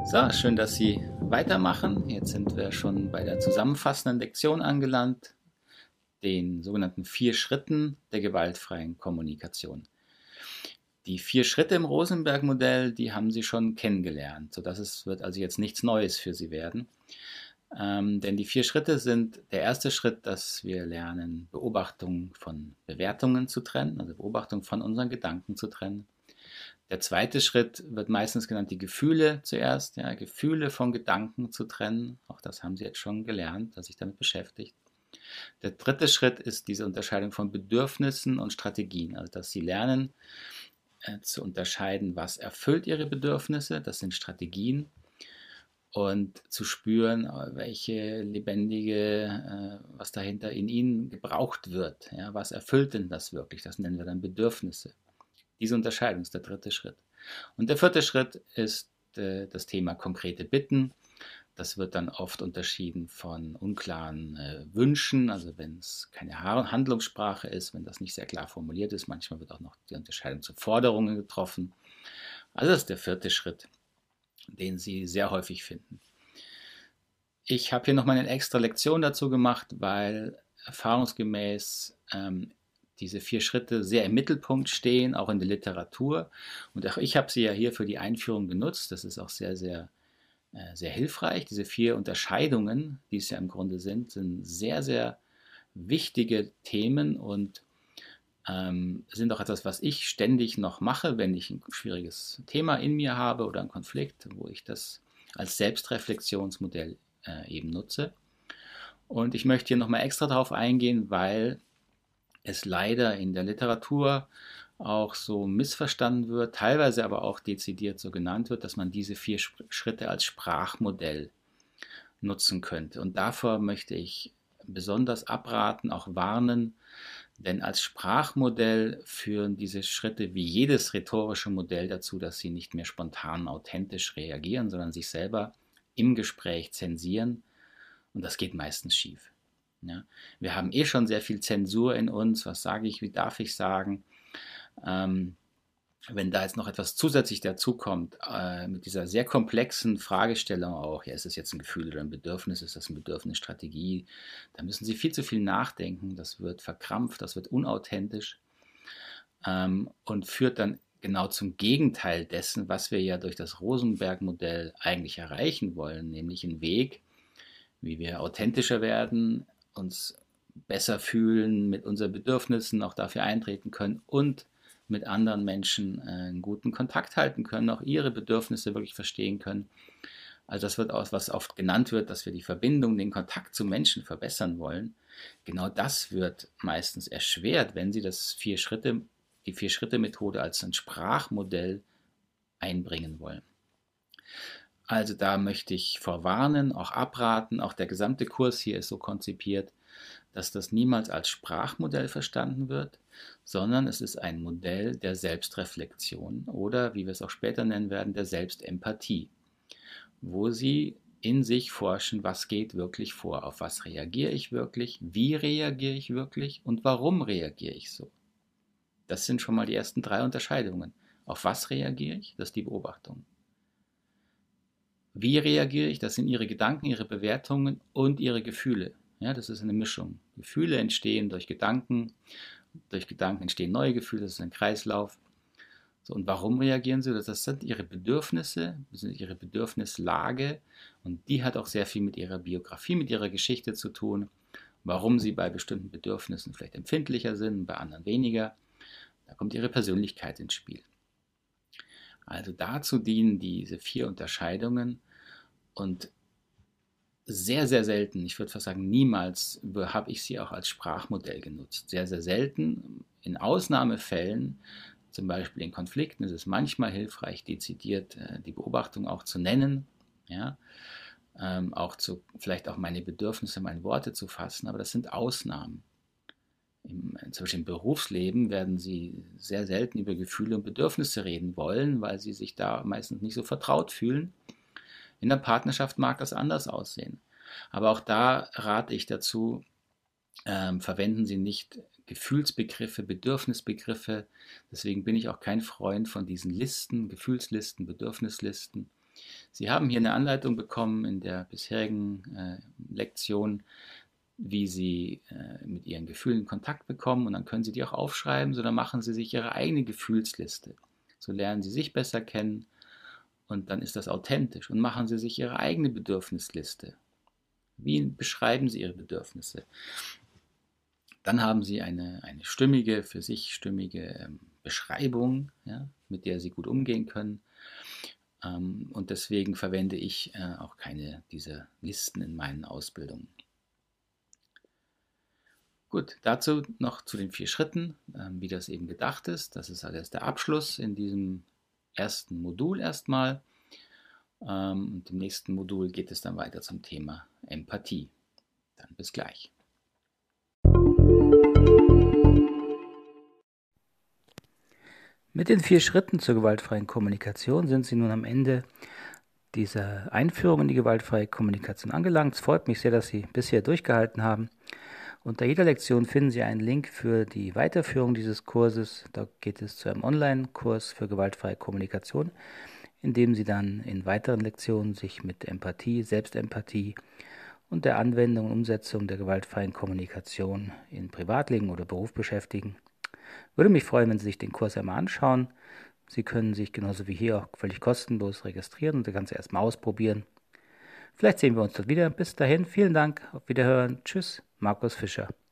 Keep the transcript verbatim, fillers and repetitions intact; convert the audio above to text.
So, schön, dass Sie weitermachen. Jetzt sind wir schon bei der zusammenfassenden Lektion angelangt, den sogenannten vier Schritten der gewaltfreien Kommunikation. Die vier Schritte im Rosenberg-Modell, die haben Sie schon kennengelernt, sodass es wird also jetzt nichts Neues für Sie werden. Ähm, denn die vier Schritte sind der erste Schritt, dass wir lernen, Beobachtung von Bewertungen zu trennen, also Beobachtung von unseren Gedanken zu trennen. Der zweite Schritt wird meistens genannt, die Gefühle zuerst, ja, Gefühle von Gedanken zu trennen. Auch das haben Sie jetzt schon gelernt, dass sich damit beschäftigt. Der dritte Schritt ist diese Unterscheidung von Bedürfnissen und Strategien, also dass Sie lernen äh, zu unterscheiden, was erfüllt Ihre Bedürfnisse, das sind Strategien, und zu spüren, welche lebendige, äh, was dahinter in Ihnen gebraucht wird. Ja, was erfüllt denn das wirklich? Das nennen wir dann Bedürfnisse. Diese Unterscheidung ist der dritte Schritt. Und der vierte Schritt ist äh, das Thema konkrete Bitten. Das wird dann oft unterschieden von unklaren äh, Wünschen, also wenn es keine Handlungssprache ist, wenn das nicht sehr klar formuliert ist. Manchmal wird auch noch die Unterscheidung zu Forderungen getroffen. Also das ist der vierte Schritt, den Sie sehr häufig finden. Ich habe hier nochmal eine extra Lektion dazu gemacht, weil erfahrungsgemäß ähm, diese vier Schritte sehr im Mittelpunkt stehen, auch in der Literatur. Und auch ich habe sie ja hier für die Einführung genutzt. Das ist auch sehr, sehr, äh, sehr hilfreich. Diese vier Unterscheidungen, die es ja im Grunde sind, sind sehr, sehr wichtige Themen und ähm, sind auch etwas, was ich ständig noch mache, wenn ich ein schwieriges Thema in mir habe oder einen Konflikt, wo ich das als Selbstreflexionsmodell äh, eben nutze. Und ich möchte hier nochmal extra darauf eingehen, weil es leider in der Literatur auch so missverstanden wird, teilweise aber auch dezidiert so genannt wird, dass man diese vier Schritte als Sprachmodell nutzen könnte. Und davor möchte ich besonders abraten, auch warnen, denn als Sprachmodell führen diese Schritte wie jedes rhetorische Modell dazu, dass sie nicht mehr spontan authentisch reagieren, sondern sich selber im Gespräch zensieren. Und das geht meistens schief. Ja, wir haben eh schon sehr viel Zensur in uns. Was sage ich, wie darf ich sagen? Ähm, wenn da jetzt noch etwas zusätzlich dazukommt, äh, mit dieser sehr komplexen Fragestellung auch, ja, ist es jetzt ein Gefühl oder ein Bedürfnis, ist das eine Bedürfnisstrategie, da müssen Sie viel zu viel nachdenken, das wird verkrampft, das wird unauthentisch ähm, und führt dann genau zum Gegenteil dessen, was wir ja durch das Rosenberg-Modell eigentlich erreichen wollen, nämlich einen Weg, wie wir authentischer werden, uns besser fühlen, mit unseren Bedürfnissen auch dafür eintreten können und mit anderen Menschen äh, einen guten Kontakt halten können, auch ihre Bedürfnisse wirklich verstehen können. Also das wird auch, was oft genannt wird, dass wir die Verbindung, den Kontakt zu Menschen verbessern wollen. Genau das wird meistens erschwert, wenn Sie das vier Schritte, die Vier-Schritte-Methode als ein Sprachmodell einbringen wollen. Also da möchte ich vorwarnen, auch abraten, auch der gesamte Kurs hier ist so konzipiert, dass das niemals als Sprachmodell verstanden wird, sondern es ist ein Modell der Selbstreflexion oder, wie wir es auch später nennen werden, der Selbstempathie, wo Sie in sich forschen, was geht wirklich vor, auf was reagiere ich wirklich, wie reagiere ich wirklich und warum reagiere ich so. Das sind schon mal die ersten drei Unterscheidungen. Auf was reagiere ich? Das ist die Beobachtung. Wie reagiere ich? Das sind Ihre Gedanken, Ihre Bewertungen und Ihre Gefühle. Ja, das ist eine Mischung. Gefühle entstehen durch Gedanken, durch Gedanken entstehen neue Gefühle, das ist ein Kreislauf. So, und warum reagieren Sie? Das sind Ihre Bedürfnisse, das sind Ihre Bedürfnislage und die hat auch sehr viel mit Ihrer Biografie, mit Ihrer Geschichte zu tun, warum Sie bei bestimmten Bedürfnissen vielleicht empfindlicher sind, bei anderen weniger. Da kommt Ihre Persönlichkeit ins Spiel. Also dazu dienen diese vier Unterscheidungen und sehr, sehr selten, ich würde fast sagen niemals, habe ich sie auch als Sprachmodell genutzt. Sehr, sehr selten. In Ausnahmefällen, zum Beispiel in Konflikten, ist es manchmal hilfreich, dezidiert äh, die Beobachtung auch zu nennen, ja, ähm, auch zu, vielleicht auch meine Bedürfnisse, meine Worte zu fassen, aber das sind Ausnahmen. Im, zum Beispiel im Berufsleben werden Sie sehr selten über Gefühle und Bedürfnisse reden wollen, weil Sie sich da meistens nicht so vertraut fühlen. In der Partnerschaft mag das anders aussehen. Aber auch da rate ich dazu, ähm, verwenden Sie nicht Gefühlsbegriffe, Bedürfnisbegriffe. Deswegen bin ich auch kein Freund von diesen Listen, Gefühlslisten, Bedürfnislisten. Sie haben hier eine Anleitung bekommen in der bisherigen äh, Lektion, wie Sie äh, mit Ihren Gefühlen in Kontakt bekommen, und dann können Sie die auch aufschreiben, so dann machen Sie sich Ihre eigene Gefühlsliste. So lernen Sie sich besser kennen und dann ist das authentisch, und machen Sie sich Ihre eigene Bedürfnisliste. Wie beschreiben Sie Ihre Bedürfnisse? Dann haben Sie eine, eine stimmige, für sich stimmige ähm, Beschreibung, ja, mit der Sie gut umgehen können. Ähm, und deswegen verwende ich äh, auch keine dieser Listen in meinen Ausbildungen. Gut, dazu noch zu den vier Schritten, ähm, wie das eben gedacht ist. Das ist alles der Abschluss in diesem ersten Modul erstmal. Ähm, und im nächsten Modul geht es dann weiter zum Thema Empathie. Dann bis gleich. Mit den vier Schritten zur gewaltfreien Kommunikation sind Sie nun am Ende dieser Einführung in die gewaltfreie Kommunikation angelangt. Es freut mich sehr, dass Sie bisher durchgehalten haben. Unter jeder Lektion finden Sie einen Link für die Weiterführung dieses Kurses. Da geht es zu einem Online-Kurs für gewaltfreie Kommunikation, in dem Sie dann in weiteren Lektionen sich mit Empathie, Selbstempathie und der Anwendung und Umsetzung der gewaltfreien Kommunikation in Privatleben oder Beruf beschäftigen. Würde mich freuen, wenn Sie sich den Kurs einmal anschauen. Sie können sich genauso wie hier auch völlig kostenlos registrieren und das Ganze erstmal ausprobieren. Vielleicht sehen wir uns dort wieder. Bis dahin, vielen Dank, auf Wiederhören. Tschüss, Markus Fischer.